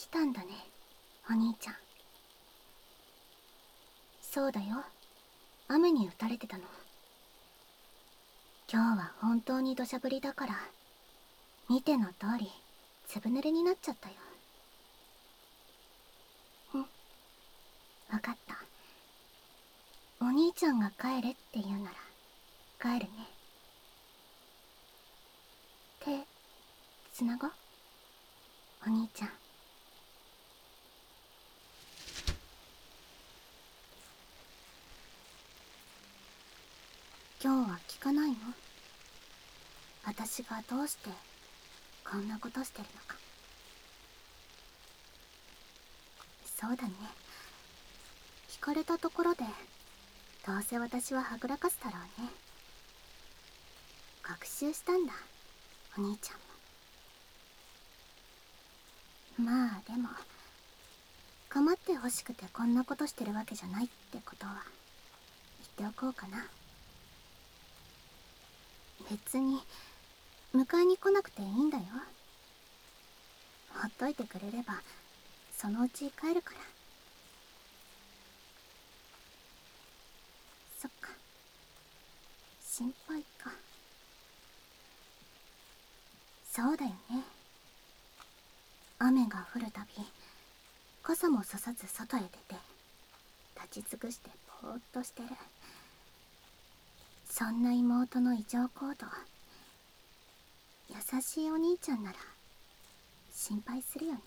たんだね、お兄ちゃん。そうだよ、雨に打たれてたの。今日は本当に土砂降りだから、見ての通りずぶ濡れになっちゃったよ。わかった。お兄ちゃんが帰れって言うなら帰るね。手つなごう、お兄ちゃん。今日は聞かないの？私がどうしてこんなことしてるのか。そうだね、聞かれたところでどうせ私ははぐらかすだろうね。学習したんだ、お兄ちゃんも。まあでも、構ってほしくてこんなことしてるわけじゃないってことは言っておこうかな。別に迎えに来なくていいんだよ。ほっといてくれればそのうち帰るから。そっか、心配か。そうだよね、雨が降るたび傘もささず外へ出て立ち尽くしてぼーっとしてる。そんな妹の異常行動、優しいお兄ちゃんなら心配するよね。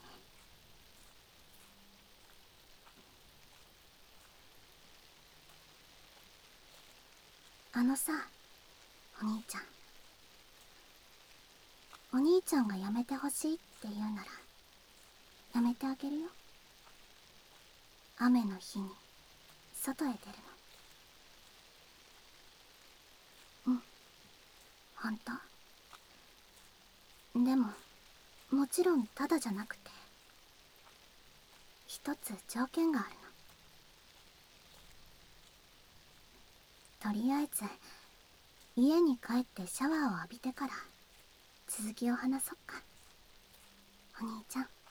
あのさ、お兄ちゃん。お兄ちゃんがやめてほしいって言うならやめてあげるよ。雨の日に外へ出るの。ほんと。でももちろんただじゃなくて一つ条件があるの。とりあえず家に帰ってシャワーを浴びてから続きを話そっか、お兄ちゃん。